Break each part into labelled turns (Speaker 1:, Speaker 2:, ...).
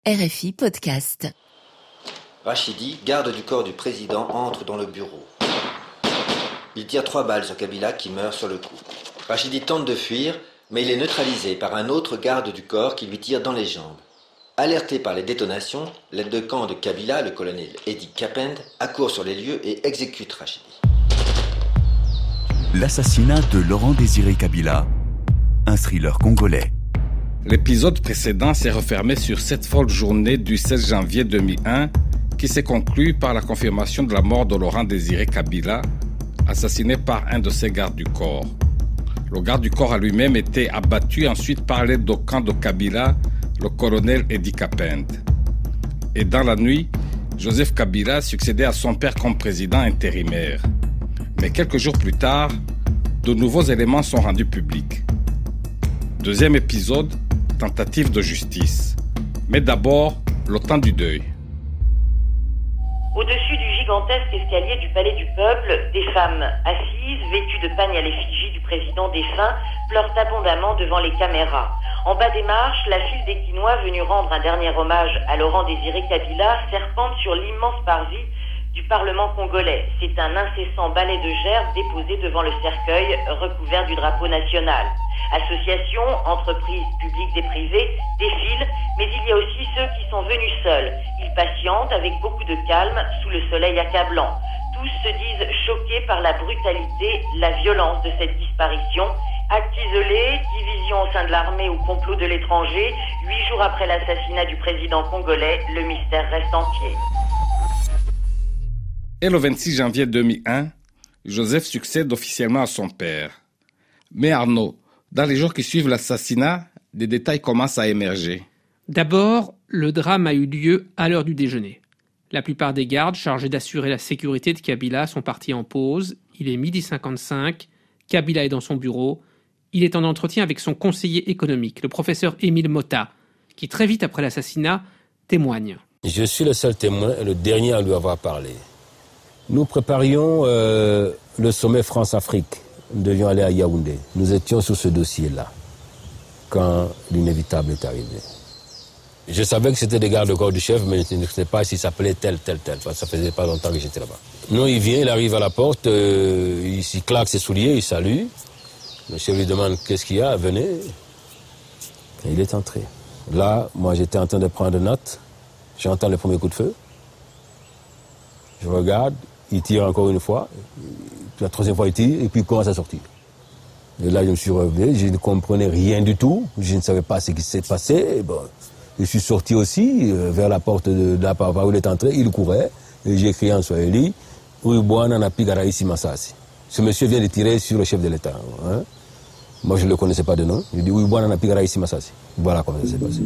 Speaker 1: RFI Podcast.
Speaker 2: Rachidi, garde du corps du président, entre dans le bureau. Il tire 3 balles sur Kabila qui meurt sur le coup. Rachidi tente de fuir, mais il est neutralisé par un autre garde du corps qui lui tire dans les jambes. Alerté par les détonations, l'aide de camp de Kabila, le colonel Edi Kapend, accourt sur les lieux et exécute Rachidi.
Speaker 3: L'assassinat de Laurent-Désiré Kabila, un thriller congolais.
Speaker 4: L'épisode précédent s'est refermé sur cette folle journée du 16 janvier 2001 qui s'est conclue par la confirmation de la mort de Laurent-Désiré Kabila, assassiné par un de ses gardes du corps. Le garde du corps a lui-même été abattu ensuite par l'aide de camp de Kabila, le colonel Edi Kapend. Et dans la nuit, Joseph Kabila succédait à son père comme président intérimaire. Mais quelques jours plus tard, de nouveaux éléments sont rendus publics. Deuxième épisode, tentative de justice. Mais d'abord, le temps du deuil.
Speaker 5: Au-dessus du gigantesque escalier du Palais du Peuple, des femmes assises, vêtues de pagne à l'effigie du président défunt, pleurent abondamment devant les caméras. En bas des marches, la file des Quinois venus rendre un dernier hommage à Laurent-Désiré Kabila serpente sur l'immense parvis du Parlement congolais. C'est un incessant balai de gerbes déposé devant le cercueil recouvert du drapeau national. Associations, entreprises publiques et privées défilent, mais il y a aussi ceux qui sont venus seuls. Ils patientent avec beaucoup de calme sous le soleil accablant. Tous se disent choqués par la brutalité, la violence de cette disparition. Actes isolés, division au sein de l'armée ou complot de l'étranger, 8 jours après l'assassinat du président congolais, le mystère reste entier.
Speaker 4: Et le 26 janvier 2001, Joseph succède officiellement à son père. Mais Arnaud, dans les jours qui suivent l'assassinat, des détails commencent à émerger.
Speaker 6: D'abord, le drame a eu lieu à l'heure du déjeuner. La plupart des gardes chargés d'assurer la sécurité de Kabila sont partis en pause. Il est 12h55, Kabila est dans son bureau. Il est en entretien avec son conseiller économique, le professeur Émile Motta, qui très vite après l'assassinat témoigne.
Speaker 7: Je suis le seul témoin et le dernier à lui avoir parlé. Nous préparions le sommet France-Afrique. Nous devions aller à Yaoundé. Nous étions sur ce dossier-là quand l'inévitable est arrivé. Je savais que c'était des gardes-corps du chef, mais je ne sais pas s'il s'appelait tel. Ça faisait pas longtemps que j'étais là-bas. Non, il vient, il arrive à la porte, il claque ses souliers, il salue. Le chef lui demande qu'est-ce qu'il y a, venez. Et il est entré. Là, moi j'étais en train de prendre note. J'entends le premier coup de feu. Je regarde, il tire encore une fois. La troisième fois, il tire, et puis il commence à sortir. Et là, je me suis relevé, je ne comprenais rien du tout. Je ne savais pas ce qui s'est passé. Et bon, je suis sorti aussi vers la porte de la part où il est entré. Il courait. Et j'ai crié en Swahili, Uibwana na pigara ici Masasi. Ce monsieur vient de tirer sur le chef de l'État. Hein? Moi, je ne le connaissais pas de nom. Je dis Uibwana na pigara ici Masasi. Voilà comment ça s'est passé.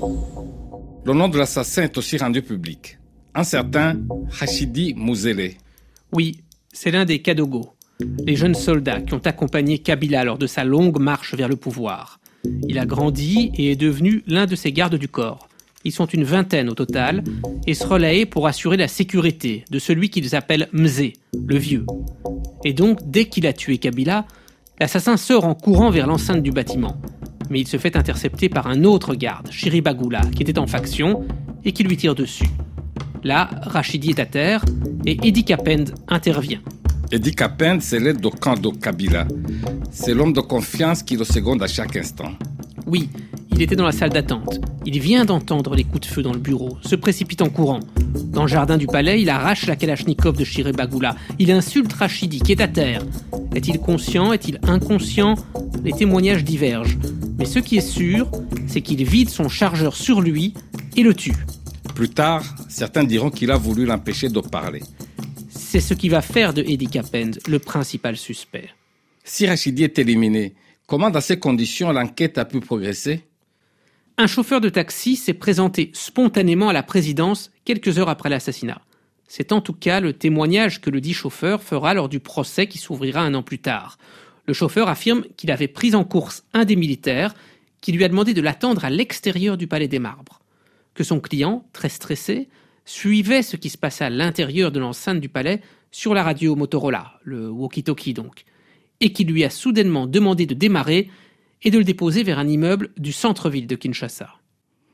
Speaker 4: Le nom de l'assassin est aussi rendu public. Un certain Rachidi Mouzele.
Speaker 6: Oui, c'est l'un des Kadogo, les jeunes soldats qui ont accompagné Kabila lors de sa longue marche vers le pouvoir. Il a grandi et est devenu l'un de ses gardes du corps. Ils sont une vingtaine au total et se relaient pour assurer la sécurité de celui qu'ils appellent Mzé, le vieux. Et donc, dès qu'il a tué Kabila, l'assassin sort en courant vers l'enceinte du bâtiment. Mais il se fait intercepter par un autre garde, Chiribagula, qui était en faction et qui lui tire dessus. Là, Rachidi est à terre et Edi Kapend intervient.
Speaker 4: Edi Kapend, c'est l'aide de camp de Kabila. C'est l'homme de confiance qui le seconde à chaque instant.
Speaker 6: Oui, il était dans la salle d'attente. Il vient d'entendre les coups de feu dans le bureau, se précipite en courant. Dans le jardin du palais, il arrache la Kalachnikov de Chiribagula. Il insulte Rachidi, qui est à terre. Est-il conscient? Est-il inconscient? Les témoignages divergent. Mais ce qui est sûr, c'est qu'il vide son chargeur sur lui et le tue.
Speaker 4: Plus tard, certains diront qu'il a voulu l'empêcher de parler.
Speaker 6: C'est ce qui va faire de Edi Kapend le principal suspect.
Speaker 4: Si Rachidi est éliminé, comment dans ces conditions l'enquête a pu progresser?
Speaker 6: Un chauffeur de taxi s'est présenté spontanément à la présidence quelques heures après l'assassinat. C'est en tout cas le témoignage que le dit chauffeur fera lors du procès qui s'ouvrira 1 an plus tard. Le chauffeur affirme qu'il avait pris en course un des militaires qui lui a demandé de l'attendre à l'extérieur du Palais des Marbres. Que son client, très stressé, suivait ce qui se passait à l'intérieur de l'enceinte du palais sur la radio Motorola, le walkie-talkie donc, et qui lui a soudainement demandé de démarrer et de le déposer vers un immeuble du centre-ville de Kinshasa.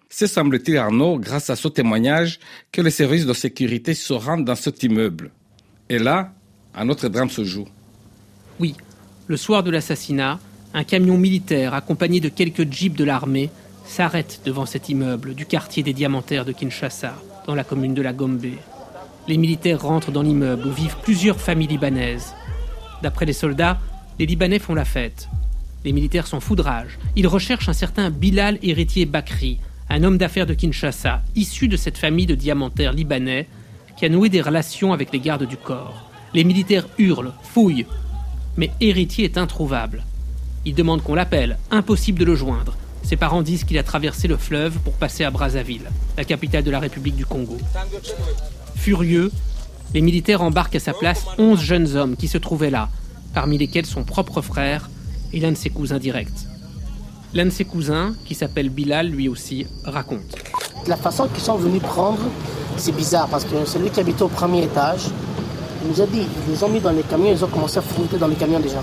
Speaker 4: C'est, semble-t-il, Arnaud, grâce à ce témoignage, que les services de sécurité se rendent dans cet immeuble. Et là, un autre drame se joue.
Speaker 6: Oui, le soir de l'assassinat, un camion militaire accompagné de quelques jeeps de l'armée s'arrête devant cet immeuble du quartier des Diamantaires de Kinshasa, dans la commune de la Gombe. Les militaires rentrent dans l'immeuble où vivent plusieurs familles libanaises. D'après les soldats, les Libanais font la fête. Les militaires sont fous de rage. Ils recherchent un certain Bilal Héritier Bakri, un homme d'affaires de Kinshasa, issu de cette famille de diamantaires libanais, qui a noué des relations avec les gardes du corps. Les militaires hurlent, fouillent. Mais Héritier est introuvable. Ils demandent qu'on l'appelle, impossible de le joindre. Ses parents disent qu'il a traversé le fleuve pour passer à Brazzaville, la capitale de la République du Congo. Furieux, les militaires embarquent à sa place 11 jeunes hommes qui se trouvaient là, parmi lesquels son propre frère et l'un de ses cousins directs. L'un de ses cousins, qui s'appelle Bilal lui aussi, raconte.
Speaker 1: La façon qu'ils sont venus prendre, c'est bizarre parce que celui qui habitait au premier étage, il nous a dit, ils les ont mis dans les camions, ils ont commencé à fouiller dans les camions déjà.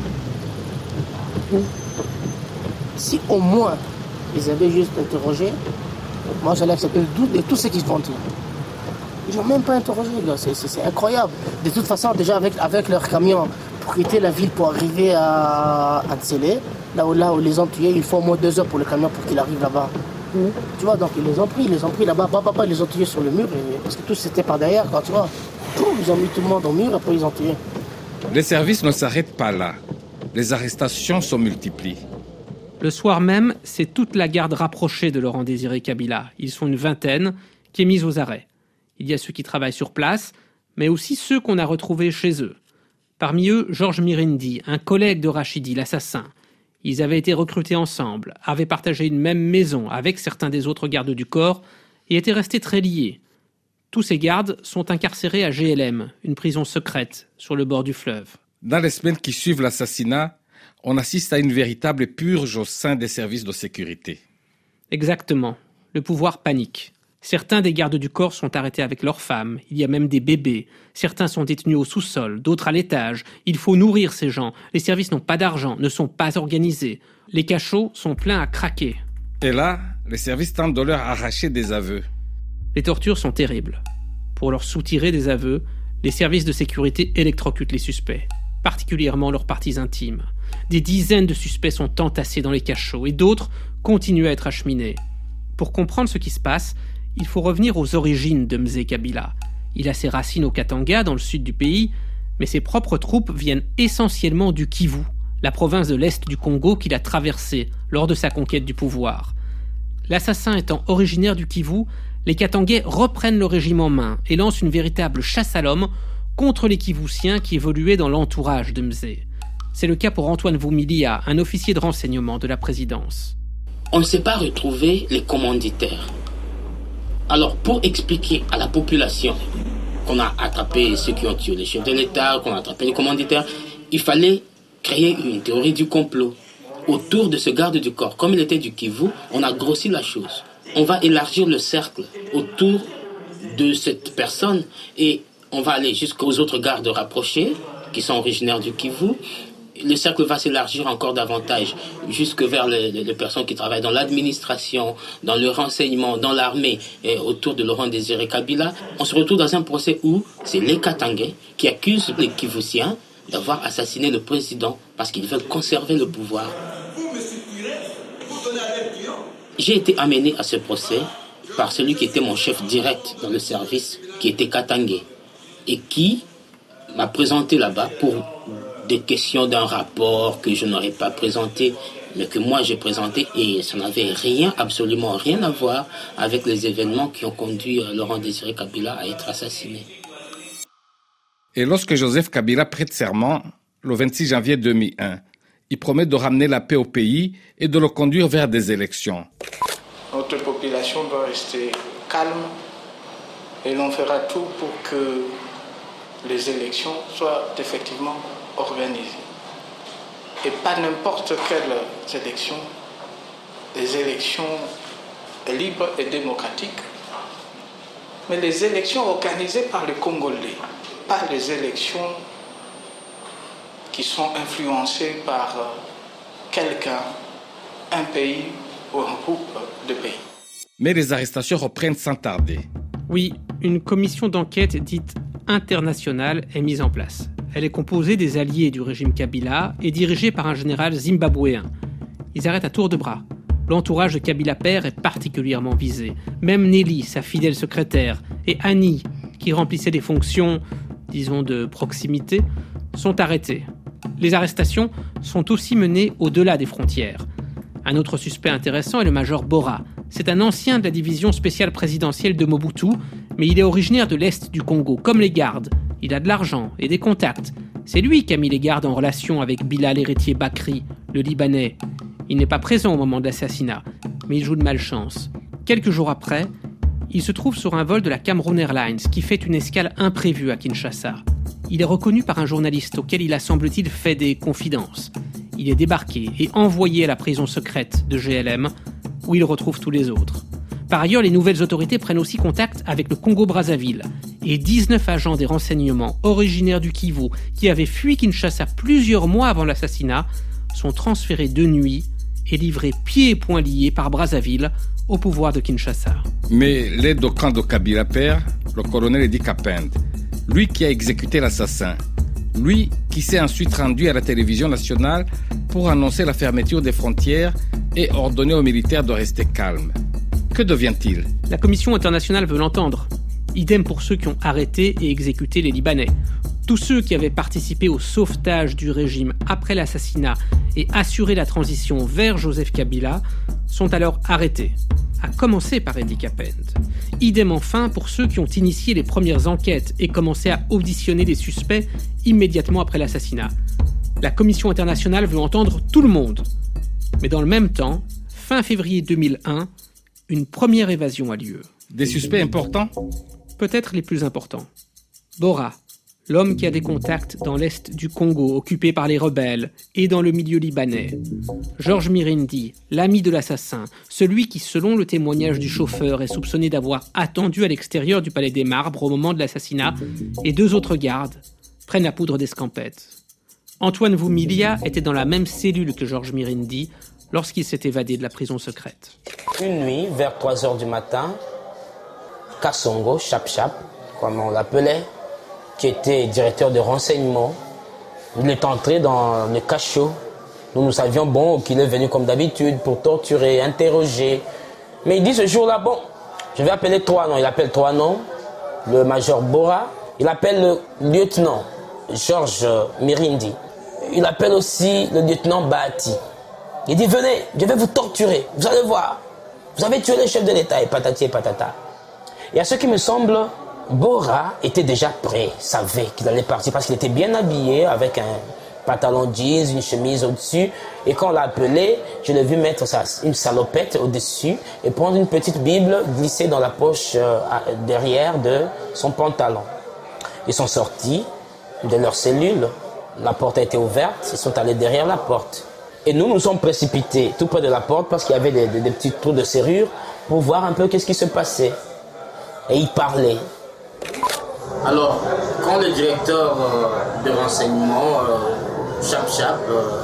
Speaker 1: Si au moins ils avaient juste interrogé, moi j'allais accepter le doute de tout ce qu'ils vont dire. Ils n'ont même pas interrogé, là. C'est incroyable. De toute façon, déjà avec leur camion, pour quitter la ville, pour arriver à Tsélé, là où les ont tués, il faut au moins 2 heures pour le camion pour qu'il arrive là-bas. Tu vois, donc ils les ont pris là-bas, ils les ont tués sur le mur, parce que tout c'était par derrière, quand tu vois. Ils ont mis tout le monde au mur, après ils ont tué.
Speaker 4: Les services ne s'arrêtent pas là. Les arrestations sont multipliées.
Speaker 6: Le soir même, c'est toute la garde rapprochée de Laurent-Désiré Kabila. Ils sont une vingtaine, qui est mise aux arrêts. Il y a ceux qui travaillent sur place, mais aussi ceux qu'on a retrouvés chez eux. Parmi eux, Georges Mirindi, un collègue de Rachidi, l'assassin. Ils avaient été recrutés ensemble, avaient partagé une même maison avec certains des autres gardes du corps et étaient restés très liés. Tous ces gardes sont incarcérés à GLM, une prison secrète sur le bord du fleuve.
Speaker 4: Dans les semaines qui suivent l'assassinat, on assiste à une véritable purge au sein des services de sécurité.
Speaker 6: Exactement. Le pouvoir panique. Certains des gardes du corps sont arrêtés avec leurs femmes. Il y a même des bébés. Certains sont détenus au sous-sol, d'autres à l'étage. Il faut nourrir ces gens. Les services n'ont pas d'argent, ne sont pas organisés. Les cachots sont pleins à craquer.
Speaker 4: Et là, les services tentent de leur arracher des aveux.
Speaker 6: Les tortures sont terribles. Pour leur soutirer des aveux, les services de sécurité électrocutent les suspects, particulièrement leurs parties intimes. Des dizaines de suspects sont entassés dans les cachots et d'autres continuent à être acheminés. Pour comprendre ce qui se passe, il faut revenir aux origines de Mzee Kabila. Il a ses racines au Katanga, dans le sud du pays, mais ses propres troupes viennent essentiellement du Kivu, la province de l'Est du Congo qu'il a traversée lors de sa conquête du pouvoir. L'assassin étant originaire du Kivu, les Katangais reprennent le régime en main et lancent une véritable chasse à l'homme contre les Kivusiens qui évoluaient dans l'entourage de Mzee. C'est le cas pour Antoine Vumilia, un officier de renseignement de la présidence.
Speaker 8: On ne sait pas retrouver les commanditaires. Alors, pour expliquer à la population qu'on a attrapé ceux qui ont tué les chefs de l'État, qu'on a attrapé les commanditaires, il fallait créer une théorie du complot autour de ce garde du corps. Comme il était du Kivu, on a grossi la chose. On va élargir le cercle autour de cette personne et on va aller jusqu'aux autres gardes rapprochés qui sont originaires du Kivu. Le cercle va s'élargir encore davantage jusque vers les personnes qui travaillent dans l'administration, dans le renseignement, dans l'armée et autour de Laurent-Désiré Kabila. On se retrouve dans un procès où c'est les Katangais qui accusent les Kivusiens d'avoir assassiné le président parce qu'ils veulent conserver le pouvoir. J'ai été amené à ce procès par celui qui était mon chef direct dans le service, qui était Katangais, et qui m'a présenté là-bas pour des questions d'un rapport que je n'aurais pas présenté, mais que moi j'ai présenté, et ça n'avait absolument rien à voir avec les événements qui ont conduit Laurent-Désiré Kabila à être assassiné.
Speaker 4: Et lorsque Joseph Kabila prête serment, le 26 janvier 2001, il promet de ramener la paix au pays et de le conduire vers des élections.
Speaker 9: Notre population doit rester calme et l'on fera tout pour que les élections soient effectivement organisées. Et pas n'importe quelles élections, des élections libres et démocratiques, mais les élections organisées par les Congolais, pas les élections qui sont influencées par quelqu'un, un pays ou un groupe de pays.
Speaker 4: Mais les arrestations reprennent sans tarder.
Speaker 6: Oui, une commission d'enquête dite internationale est mise en place. Elle est composée des alliés du régime Kabila et dirigée par un général zimbabwéen. Ils arrêtent à tour de bras. L'entourage de Kabila père est particulièrement visé. Même Nelly, sa fidèle secrétaire, et Annie, qui remplissait des fonctions, disons, de proximité, sont arrêtés. Les arrestations sont aussi menées au-delà des frontières. Un autre suspect intéressant est le major Bora. C'est un ancien de la division spéciale présidentielle de Mobutu, mais il est originaire de l'Est du Congo, comme les gardes. Il a de l'argent et des contacts. C'est lui qui a mis les gardes en relation avec Bilal Héritier Bakri, le Libanais. Il n'est pas présent au moment de l'assassinat, mais il joue de malchance. Quelques jours après, il se trouve sur un vol de la Cameroon Airlines qui fait une escale imprévue à Kinshasa. Il est reconnu par un journaliste auquel il a, semble-t-il, fait des confidences. Il est débarqué et envoyé à la prison secrète de GLM, où il retrouve tous les autres. Par ailleurs, les nouvelles autorités prennent aussi contact avec le Congo-Brazzaville. Et 19 agents des renseignements originaires du Kivu, qui avaient fui Kinshasa plusieurs mois avant l'assassinat, sont transférés de nuit et livrés pieds et poings liés par Brazzaville au pouvoir de Kinshasa.
Speaker 4: Mais l'aide au camp de Kabila père, le colonel Edi Kapende, lui qui a exécuté l'assassin, lui qui s'est ensuite rendu à la télévision nationale pour annoncer la fermeture des frontières et ordonner aux militaires de rester calmes. Que devient-il ?
Speaker 6: La commission internationale veut l'entendre. Idem pour ceux qui ont arrêté et exécuté les Libanais. Tous ceux qui avaient participé au sauvetage du régime après l'assassinat et assuré la transition vers Joseph Kabila sont alors arrêtés, à commencer par Edi Kapende. Idem enfin pour ceux qui ont initié les premières enquêtes et commencé à auditionner les suspects immédiatement après l'assassinat. La commission internationale veut entendre tout le monde. Mais dans le même temps, fin février 2001, une première évasion a lieu.
Speaker 4: Des suspects importants ?
Speaker 6: Peut-être les plus importants. Bora, l'homme qui a des contacts dans l'est du Congo occupé par les rebelles et dans le milieu libanais. Georges Mirindi, l'ami de l'assassin, celui qui, selon le témoignage du chauffeur, est soupçonné d'avoir attendu à l'extérieur du Palais des Marbres au moment de l'assassinat, et 2 autres gardes prennent la poudre d'escampette. Antoine Vumilia était dans la même cellule que Georges Mirindi lorsqu'il s'est évadé de la prison secrète.
Speaker 8: Une nuit, vers 3h du matin, Kassongo, Chap-Chap, comme on l'appelait, qui était directeur de renseignement, il est entré dans le cachot. Nous savions, bon, qu'il est venu comme d'habitude pour torturer, interroger. Mais il dit ce jour-là, bon, je vais appeler 3 noms. Il appelle 3 noms, le major Bora, il appelle le lieutenant Georges Mirindi. Il appelle aussi le lieutenant Bahati. Il dit, venez, je vais vous torturer, vous allez voir. Vous avez tué le chef de l'État, et patati et patata. Et à ce qui me semble, Bora était déjà prêt, savait qu'il allait partir parce qu'il était bien habillé avec un pantalon jeans, une chemise au-dessus. Et quand on l'a appelé, je l'ai vu mettre une salopette au-dessus et prendre une petite Bible glissée dans la poche derrière de son pantalon. Ils sont sortis de leur cellule, la porte a été ouverte, ils sont allés derrière la porte. Et nous sommes précipités tout près de la porte parce qu'il y avait des petits trous de serrure pour voir un peu qu'est-ce qui se passait. Et ils parlaient. Alors, quand le directeur de renseignement, Chap-Chap,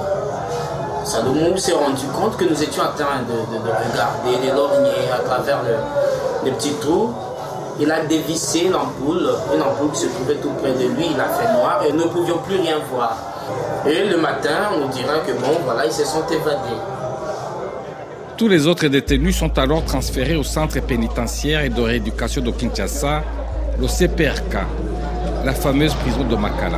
Speaker 8: Salomon s'est rendu compte que nous étions en train de regarder, de lorgner à travers les petits trous, il a dévissé l'ampoule, une ampoule qui se trouvait tout près de lui, il a fait noir et nous ne pouvions plus rien voir. Et le matin, on nous dira que bon, voilà, ils se sont évadés.
Speaker 4: Tous les autres détenus sont alors transférés au centre pénitentiaire et de rééducation de Kinshasa, le CPRK, la fameuse prison de Makala.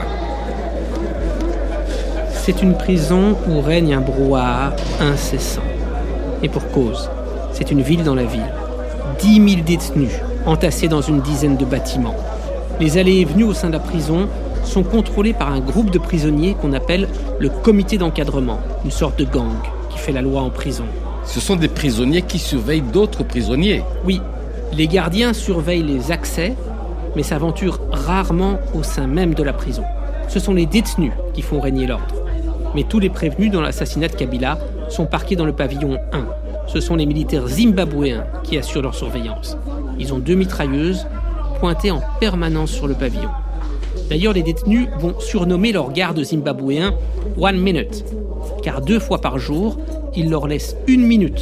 Speaker 6: C'est une prison où règne un brouhaha incessant. Et pour cause, c'est une ville dans la ville. 10 000 détenus entassés dans une dizaine de bâtiments. Les allées et venues au sein de la prison sont contrôlées par un groupe de prisonniers qu'on appelle le comité d'encadrement, une sorte de gang qui fait la loi en prison.
Speaker 4: Ce sont des prisonniers qui surveillent d'autres prisonniers.
Speaker 6: Oui, les gardiens surveillent les accès, mais s'aventurent rarement au sein même de la prison. Ce sont les détenus qui font régner l'ordre. Mais tous les prévenus dans l'assassinat de Kabila sont parqués dans le pavillon 1. Ce sont les militaires zimbabwéens qui assurent leur surveillance. Ils ont 2 mitrailleuses pointées en permanence sur le pavillon. D'ailleurs, les détenus vont surnommer leurs gardes zimbabwéens « One Minute », car 2 fois par jour, ils leur laissent 1 minute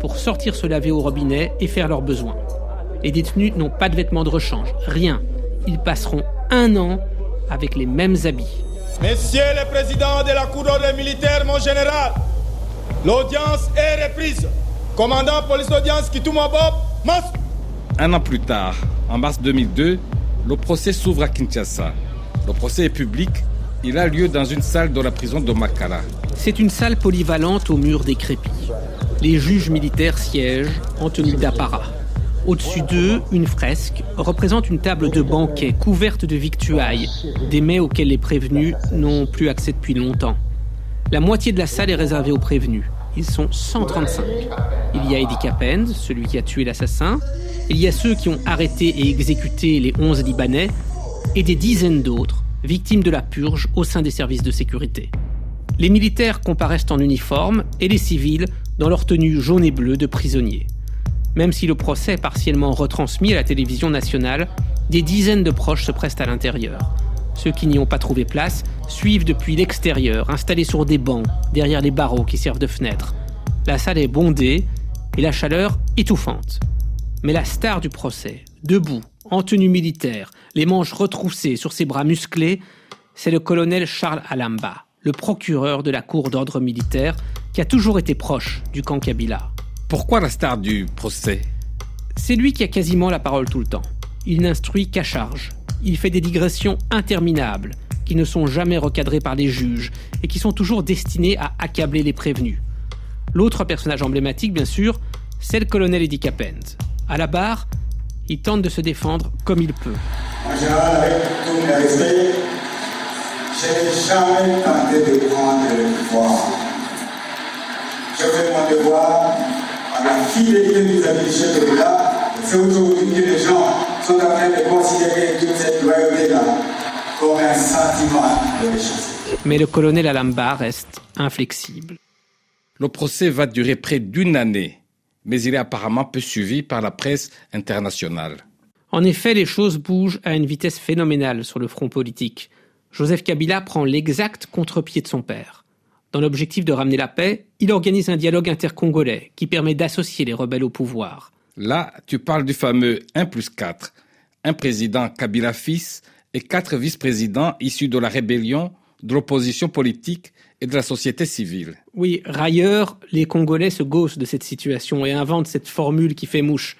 Speaker 6: pour sortir se laver au robinet et faire leurs besoins. Les détenus n'ont pas de vêtements de rechange, rien. Ils passeront 1 an avec les mêmes habits.
Speaker 10: Messieurs le président de la Cour d'ordre militaire, mon général, l'audience est reprise. Commandant police d'audience Kituma Bob, Mas.
Speaker 4: 1 an plus tard, en mars 2002, le procès s'ouvre à Kinshasa. Le procès est public. Il a lieu dans une salle de la prison de Makala.
Speaker 6: C'est une salle polyvalente aux murs décrépits. Les juges militaires siègent en tenue d'apparat. Au-dessus d'eux, une fresque représente une table de banquet couverte de victuailles, des mets auxquels les prévenus n'ont plus accès depuis longtemps. La moitié de la salle est réservée aux prévenus. Ils sont 135. Il y a Eddie Capend, celui qui a tué l'assassin. Il y a ceux qui ont arrêté et exécuté les 11 Libanais. Et des dizaines d'autres, victimes de la purge au sein des services de sécurité. Les militaires comparaissent en uniforme et les civils dans leur tenue jaune et bleue de prisonniers. Même si le procès est partiellement retransmis à la télévision nationale, des dizaines de proches se pressent à l'intérieur. Ceux qui n'y ont pas trouvé place suivent depuis l'extérieur, installés sur des bancs, derrière les barreaux qui servent de fenêtres. La salle est bondée et la chaleur étouffante. Mais la star du procès, debout, en tenue militaire, les manches retroussées sur ses bras musclés, c'est le colonel Charles Alamba, le procureur de la Cour d'ordre militaire, qui a toujours été proche du camp Kabila.
Speaker 4: Pourquoi la star du procès ?
Speaker 6: C'est lui qui a quasiment la parole tout le temps. Il n'instruit qu'à charge. Il fait des digressions interminables, qui ne sont jamais recadrées par les juges et qui sont toujours destinées à accabler les prévenus. L'autre personnage emblématique, bien sûr, c'est le colonel Eddie Capend. À la barre, il tente de se défendre comme il peut.
Speaker 11: En général, avec tout mon respect, je n'ai jamais tenté de prendre le pouvoir. Je fais mon devoir à la fidélité vis-à-vis du chef de l'État. C'est aujourd'hui que les gens sont en train de considérer toute cette loyauté-là comme un sentiment de richesse.
Speaker 6: Mais le colonel Alamba reste inflexible.
Speaker 4: Le procès va durer près d'1 année, mais il est apparemment peu suivi par la presse internationale.
Speaker 6: En effet, les choses bougent à une vitesse phénoménale sur le front politique. Joseph Kabila prend l'exact contre-pied de son père. Dans l'objectif de ramener la paix, il organise un dialogue intercongolais qui permet d'associer les rebelles au pouvoir.
Speaker 4: Là, tu parles du fameux 1+4, un président Kabila fils et 4 vice-présidents issus de la rébellion, de l'opposition politique et de la société civile.
Speaker 6: Oui, railleurs, les Congolais se gaussent de cette situation et inventent cette formule qui fait mouche.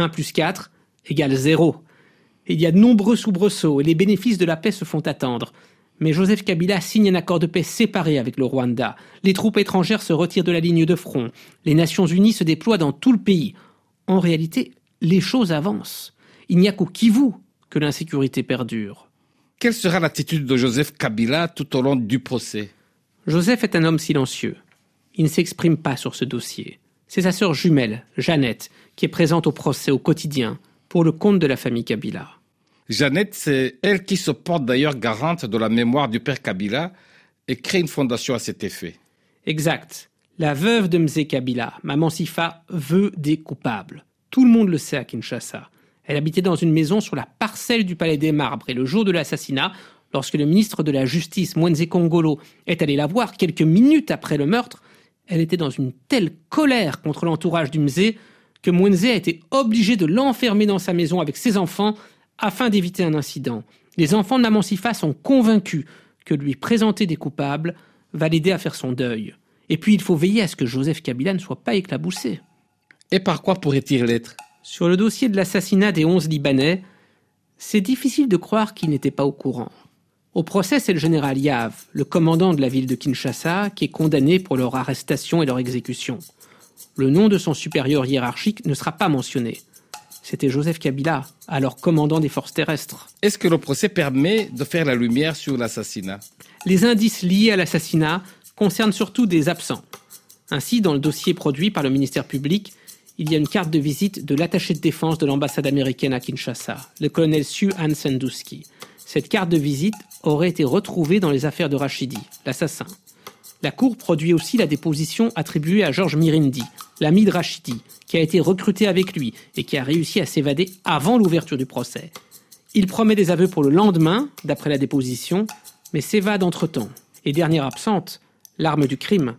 Speaker 6: 1+4 égale 0. Il y a de nombreux soubresauts et les bénéfices de la paix se font attendre. Mais Joseph Kabila signe un accord de paix séparé avec le Rwanda. Les troupes étrangères se retirent de la ligne de front. Les Nations Unies se déploient dans tout le pays. En réalité, les choses avancent. Il n'y a qu'au Kivu que l'insécurité perdure.
Speaker 4: Quelle sera l'attitude de Joseph Kabila tout au long du procès ?
Speaker 6: Joseph est un homme silencieux. Il ne s'exprime pas sur ce dossier. C'est sa sœur jumelle, Jeannette, qui est présente au procès au quotidien pour le compte de la famille Kabila.
Speaker 4: Jeannette, c'est elle qui se porte d'ailleurs garante de la mémoire du père Kabila et crée une fondation à cet effet.
Speaker 6: Exact. La veuve de Mzee Kabila, Maman Sifa, veut des coupables. Tout le monde le sait à Kinshasa. Elle habitait dans une maison sur la parcelle du Palais des Marbres et le jour de l'assassinat, lorsque le ministre de la Justice, Mwenze Kongolo, est allé la voir quelques minutes après le meurtre, elle était dans une telle colère contre l'entourage du Mzee que Mwenze a été obligé de l'enfermer dans sa maison avec ses enfants afin d'éviter un incident. Les enfants de Maman Sifa sont convaincus que lui présenter des coupables va l'aider à faire son deuil. Et puis il faut veiller à ce que Joseph Kabila ne soit pas éclaboussé.
Speaker 4: Et par quoi pourrait-il l'être ?
Speaker 6: Sur le dossier de l'assassinat des 11 Libanais, c'est difficile de croire qu'il n'était pas au courant. Au procès, c'est le général Yav, le commandant de la ville de Kinshasa, qui est condamné pour leur arrestation et leur exécution. Le nom de son supérieur hiérarchique ne sera pas mentionné. C'était Joseph Kabila, alors commandant des forces terrestres.
Speaker 4: Est-ce que le procès permet de faire la lumière sur l'assassinat ?
Speaker 6: Les indices liés à l'assassinat concernent surtout des absents. Ainsi, dans le dossier produit par le ministère public, il y a une carte de visite de l'attaché de défense de l'ambassade américaine à Kinshasa, le colonel Sue Ann Sandusky. Cette carte de visite aurait été retrouvée dans les affaires de Rachidi, l'assassin. La Cour produit aussi la déposition attribuée à Georges Mirindi, l'ami de Rachidi, qui a été recruté avec lui et qui a réussi à s'évader avant l'ouverture du procès. Il promet des aveux pour le lendemain, d'après la déposition, mais s'évade entre-temps. Et dernière absente, l'arme du crime,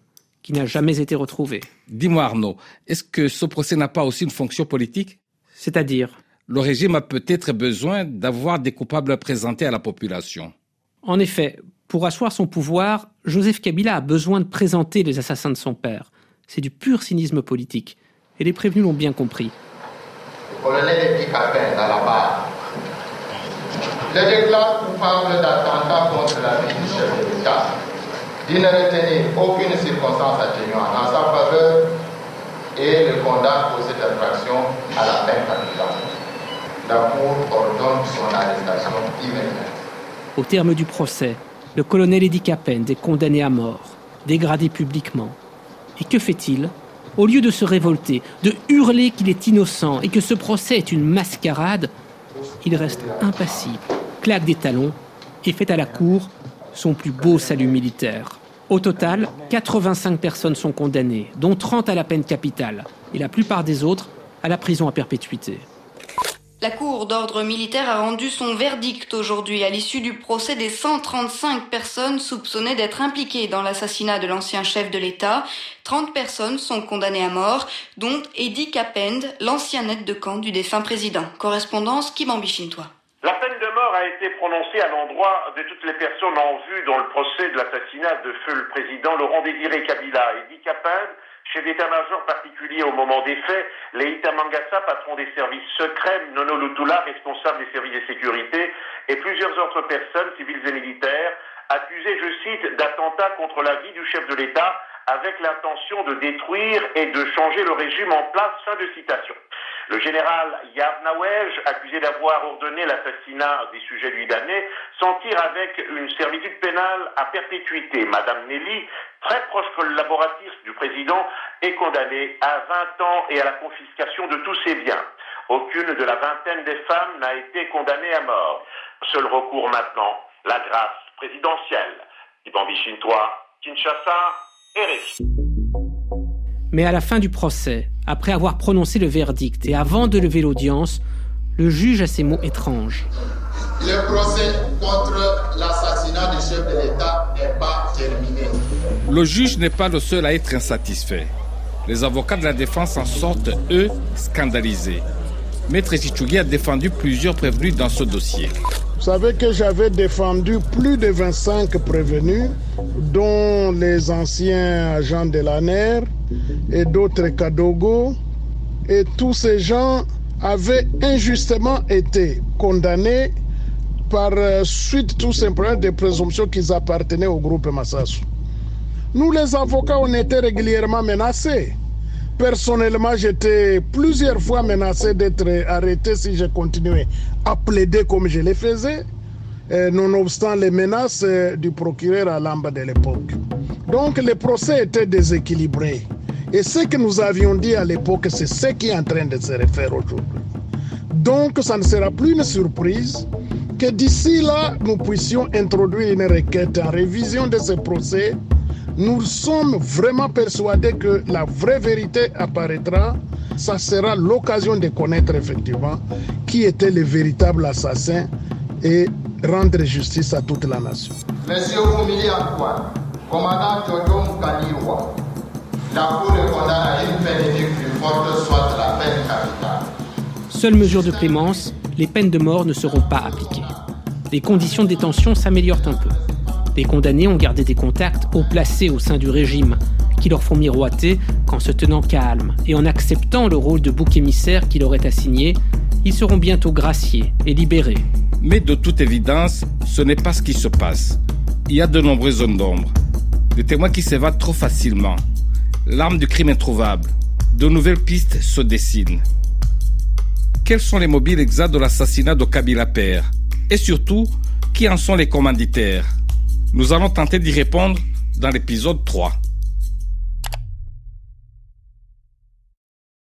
Speaker 6: qui n'a jamais été retrouvé.
Speaker 4: Dis-moi Arnaud, est-ce que ce procès n'a pas aussi une fonction politique ?
Speaker 6: C'est-à-dire ?
Speaker 4: Le régime a peut-être besoin d'avoir des coupables présentés à la population.
Speaker 6: En effet, pour asseoir son pouvoir, Joseph Kabila a besoin de présenter les assassins de son père. C'est du pur cynisme politique. Et les prévenus l'ont bien compris.
Speaker 12: Le colonel Edi Capin, dans la barre, le déclare coupable d'attentat contre la vie du chef de l'État, d'y ne retenir aucune circonstance atténuante en sa faveur et le condamne pour cette infraction à la peine capitale. La Cour ordonne son arrestation immédiate.
Speaker 6: Au terme du procès, le colonel Edi Capin est condamné à mort, dégradé publiquement. Et que fait-il ? Au lieu de se révolter, de hurler qu'il est innocent et que ce procès est une mascarade, il reste impassible, claque des talons et fait à la cour son plus beau salut militaire. Au total, 85 personnes sont condamnées, dont 30 à la peine capitale et la plupart des autres à la prison à perpétuité.
Speaker 13: La Cour d'ordre militaire a rendu son verdict aujourd'hui à l'issue du procès des 135 personnes soupçonnées d'être impliquées dans l'assassinat de l'ancien chef de l'État. 30 personnes sont condamnées à mort, dont Edi Capin, l'ancien aide de camp du défunt président. Correspondance Kibambi Chintois.
Speaker 14: La peine de mort a été prononcée à l'endroit de toutes les personnes en vue dans le procès de l'assassinat de feu le président Laurent Désiré Kabila. Edi Capin, chef d'état-major particulier au moment des faits, Leïta Mangassa, patron des services secrets, Nono Lutula, responsable des services de sécurité, et plusieurs autres personnes, civiles et militaires, accusées, je cite, d'attentats contre la vie du chef de l'État avec l'intention de détruire et de changer le régime en place. Fin de citation. Le général Yav Nawej, accusé d'avoir ordonné l'assassinat des sujets libanais, s'en tire avec une servitude pénale à perpétuité. Madame Nelly, très proche collaboratrice du président, est condamnée à 20 ans et à la confiscation de tous ses biens. Aucune de la vingtaine des femmes n'a été condamnée à mort. Seul recours maintenant, la grâce présidentielle. Kibambi Chintois, Kinshasa, RFI.
Speaker 6: Mais à la fin du procès, après avoir prononcé le verdict et avant de lever l'audience, le juge a ces mots étranges.
Speaker 12: Le procès contre l'assassinat du chef de l'État n'est pas terminé.
Speaker 4: Le juge n'est pas le seul à être insatisfait. Les avocats de la défense en sortent, eux, scandalisés. Maître Chichougui a défendu plusieurs prévenus dans ce dossier.
Speaker 15: Vous savez que j'avais défendu plus de 25 prévenus, dont les anciens agents de l'ANER et d'autres Kadogo. Et tous ces gens avaient injustement été condamnés par suite tout simplement des présomptions qu'ils appartenaient au groupe Massassou. Nous, les avocats, on était régulièrement menacés. Personnellement, j'étais plusieurs fois menacé d'être arrêté si je continuais à plaider comme je le faisais, nonobstant les menaces du procureur Alamba de l'époque. Donc, le procès était déséquilibré. Et ce que nous avions dit à l'époque, c'est ce qui est en train de se refaire aujourd'hui. Donc, ça ne sera plus une surprise que d'ici là, nous puissions introduire une requête en révision de ce procès. Nous sommes vraiment persuadés que la vraie vérité apparaîtra. Ça sera l'occasion de connaître effectivement qui était le véritable assassin et rendre justice à toute la nation.
Speaker 12: Monsieur Oumili Antoine, commandant Tchodom Kaniwa, la Cour le condamne à une peine plus forte, soit la peine capitale.
Speaker 6: Seule mesure de clémence, les peines de mort ne seront pas appliquées. Les conditions de détention s'améliorent un peu. Les condamnés ont gardé des contacts haut placés au sein du régime, qui leur font miroiter qu'en se tenant calme et en acceptant le rôle de bouc émissaire qui leur est assigné, ils seront bientôt graciés et libérés.
Speaker 4: Mais de toute évidence, ce n'est pas ce qui se passe. Il y a de nombreuses zones d'ombre. Des témoins qui s'évadent trop facilement. L'arme du crime introuvable. De nouvelles pistes se dessinent. Quels sont les mobiles exacts de l'assassinat de Kabila père ? Et surtout, qui en sont les commanditaires ? Nous allons tenter d'y répondre dans l'épisode 3.